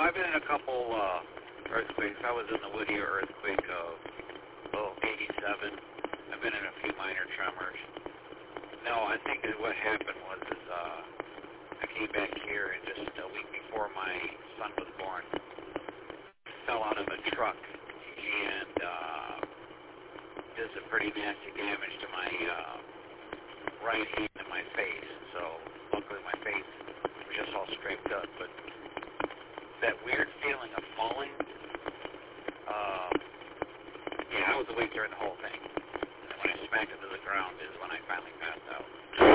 I've been in a couple earthquakes. I was in the Whittier earthquake of 87. I've been in a few minor tremors. No, I think that what happened was I came back here and just a week before my son was born, fell out of a truck and did some pretty nasty damage to my right hand and my face. So luckily my face was just all scraped up. But that weird feeling of falling, I was awake during the whole thing. And when I smacked into the ground is when I finally passed out.